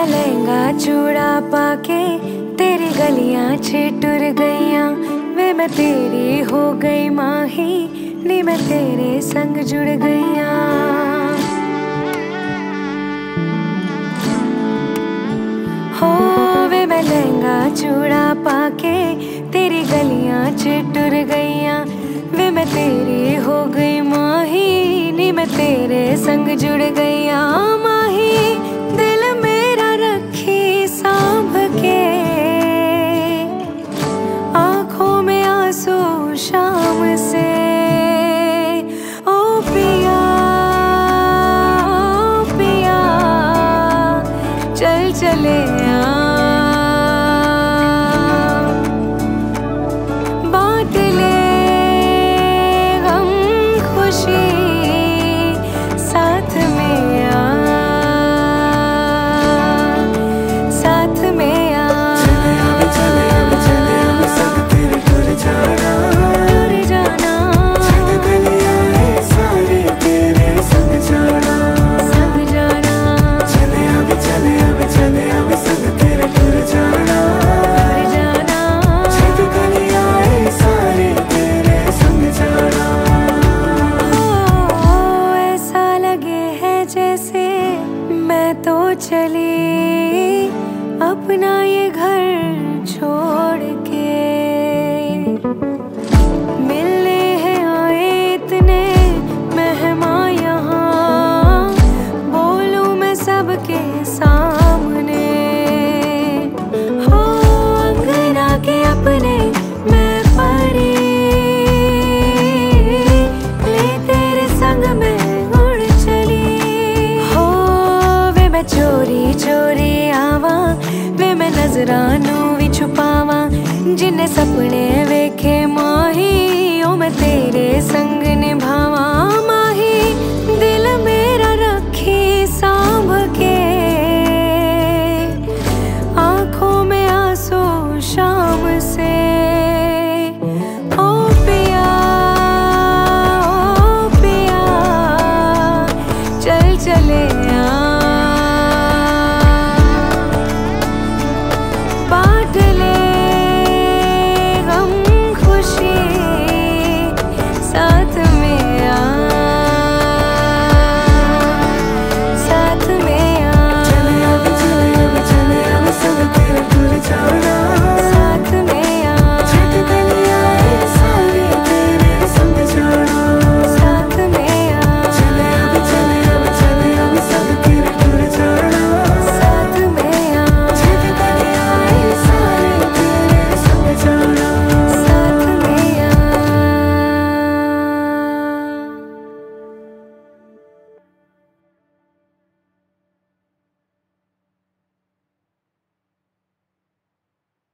मैं लहंगा चूड़ा पाके तेरी गलियां छिटुर गईयां वे मैं तेरी हो गई माही नी मैं तेरे संग जुड़ गईयां। हो वे मैं लहंगा चूड़ा पाके तेरी गलियां छिटुर गईयां वे मैं तेरी हो गई माही नी मैं तेरे संग जुड़ गईयां। माही दिल मेरा रखी सांभ के आंखों में आंसू शाम से ओ पिया पिया चल चले बांट ले गम खुशी साथ में आ साथ में आ। चले अब संग तेरे टुर जाना छत गलियां है सारे तेरे संग जाना चले अब संग तेरे टुर जाना छत गलियां है सारे तेरे संग जाना। ओ ऐसा लगे है जैसे मैं तो चली अपना ये घर छोड़ के मिलने हैं आए इतने मेहमान यहाँ बोलूं मैं सबके सामने। हो अंगना के अपने मैं परी ले तेरे संग मैं उड़ चली। हो वे मैं चोरी चोरी आवा वे मैं नजरानू भी छुपावा जिन्ने सपने वेखे माही ओ मैं तेरे संग